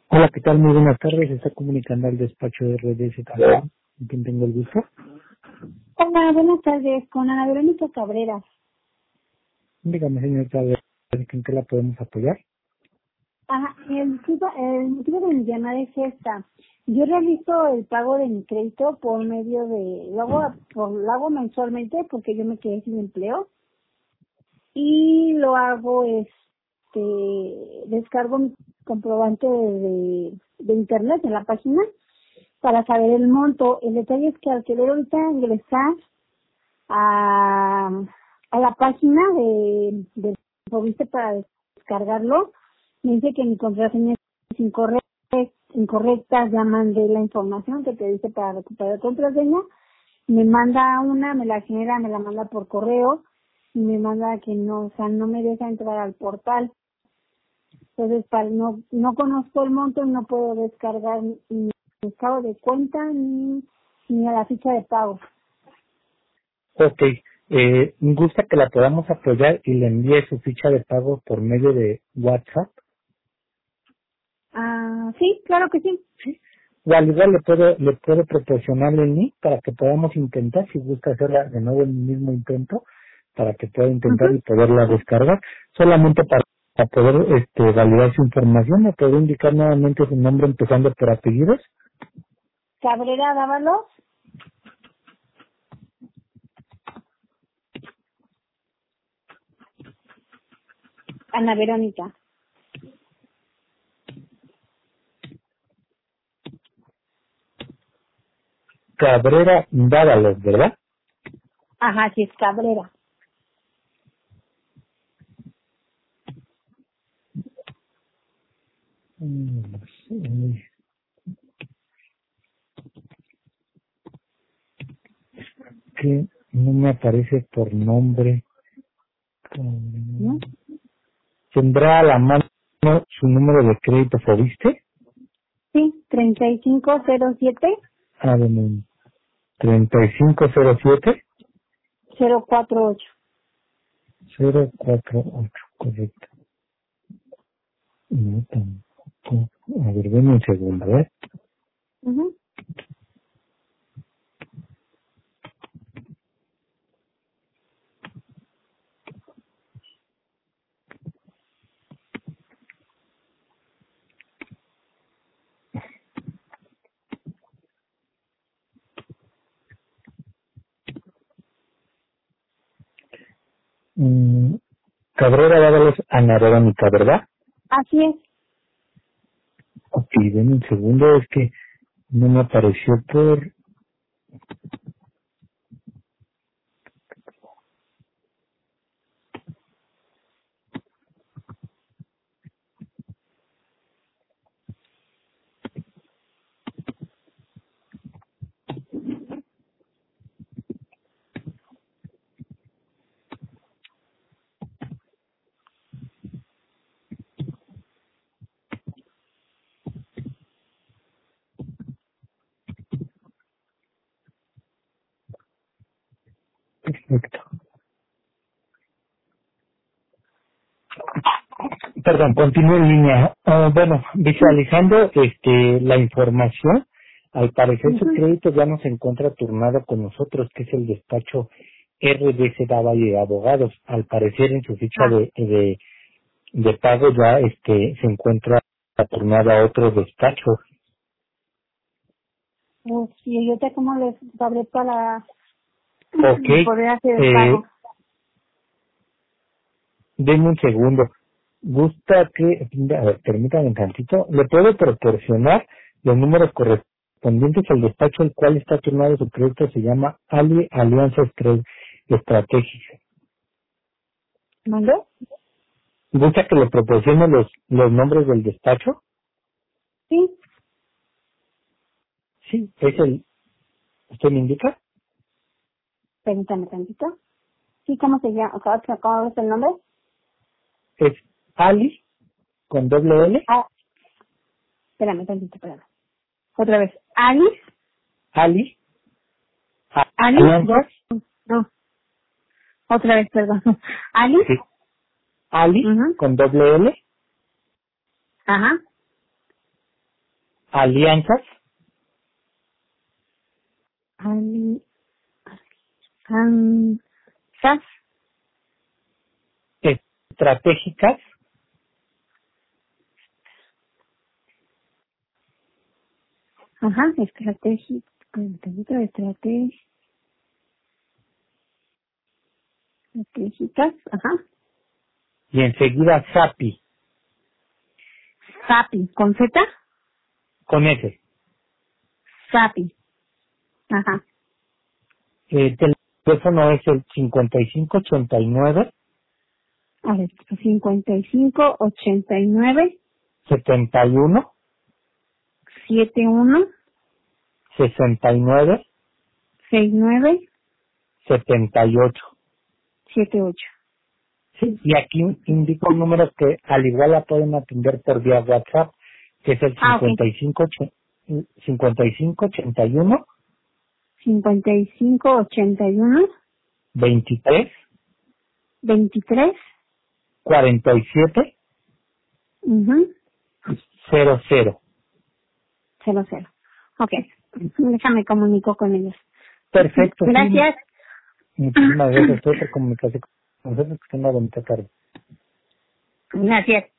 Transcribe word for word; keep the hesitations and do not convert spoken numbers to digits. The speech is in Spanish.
Hola, ¿qué tal? Muy buenas tardes. Se está comunicando al despacho de R D S Cabrera. ¿Con quién tengo el gusto? Hola, buenas tardes, con Ana Verónica Cabrera. Dígame, señor Cabrera, ¿en qué la podemos apoyar? Ajá, el motivo, el motivo de mi llamada es esta. Yo realizo el pago de mi crédito por medio de, lo hago, por, lo hago mensualmente porque yo me quedé sin empleo y lo hago, este, descargo mi comprobante de, de internet en la página para saber el monto. El detalle es que al querer ahorita ingresar a, a la página de, de Fobiste para descargarlo, me dice que mi contraseña es incorrecta, incorrecta, ya mandé la información que te dice para recuperar contraseña, me manda una, me la genera, me la manda por correo y me manda que no, o sea, no me deja entrar al portal. Entonces, para, no, no conozco el monto y no puedo descargar ni ni el estado de cuenta ni, ni a la ficha de pago. Ok, eh, gusta que la podamos apoyar y le envíe su ficha de pago por medio de WhatsApp. Ah, sí, claro que sí. O al igual le puedo, le puedo proporcionar el link para que podamos intentar, si gusta hacerla de nuevo en el mismo intento, para que pueda intentar Ujú. y poderla descargar, solamente para, para poder este, validar su información. ¿Me puede indicar nuevamente su nombre empezando por apellidos? Cabrera Dávalos, Ana Verónica. Cabrera Dávalos, ¿verdad? Ajá, sí es Cabrera. Mm, sí, que no me aparece por nombre. ¿No? Mm, ¿Tendrá a la mano su número de crédito Fobiste? Sí, treinta y cinco cero siete Ah, bueno, treinta y cinco cero siete cero cuatro ocho. cero cuatro ocho, correcto. No, tampoco. A ver, denme un segundo, ¿eh? Ujú. Mm, Cabrera Dávalos Ana Verónica, ¿verdad? Así es. Ok, denme un segundo, es que no me apareció por... Perfecto. Perdón, continúo en línea. Ah, bueno, Sí. visualizando este la información, al parecer su Ujú. crédito ya no se encuentra turnado con nosotros, que es el despacho R D C Valle de Abogados. Al parecer en su ficha Ah, de, de, de pago ya este se encuentra turnado a otro despacho. pues, y yo te cómo les sabré para Ok, poder hacer el eh, pago. denme un segundo. Gusta que, a ver, permítame un tantito, le puedo proporcionar los números correspondientes al despacho al cual está turnado su crédito, se llama Ali Alianza Estre- Estratégica. ¿Mandó? ¿Gusta que le proporcione los, los nombres del despacho? Sí, Sí, es el, ¿usted me indica? permítame tantito. Sí, ¿cómo se llama? O sea, ¿cómo es el nombre? Es Ali, con doble L, Ah, espérame tantito, espérame. Otra vez. Alice, Ali, A- Alice, dos, Alianzas, no, otra vez, perdón. Alice, sí, Ali, mhm, con doble L, ajá, alianzas, Ali, alianzas, estratégicas, ajá, estratégico, estrategia, estratégicas, ajá, y enseguida SAPI, SAPI, ¿con Z? con S. SAPI, ajá, El teléfono es el cincuenta y cinco ochenta y nueve, a ver, cincuenta y cinco, ochenta y nueve, setenta y uno, setenta y uno, sesenta y nueve, sesenta y nueve, setenta y ocho. setenta y ocho. Sí, y aquí indico números que al igual la pueden atender por vía WhatsApp, que es el Ah, ok. cincuenta y cinco, cincuenta y cinco, ochenta y uno, cincuenta y cinco, ochenta y uno, veintitrés, veintitrés, cuarenta y siete, mhm, cero cero. cero cero. Ok, déjame comunico con ellos. Perfecto, sí. Gracias. Muchísimas gracias a usted por comunicarse con nosotros. Que tenga bonita tarde. Gracias.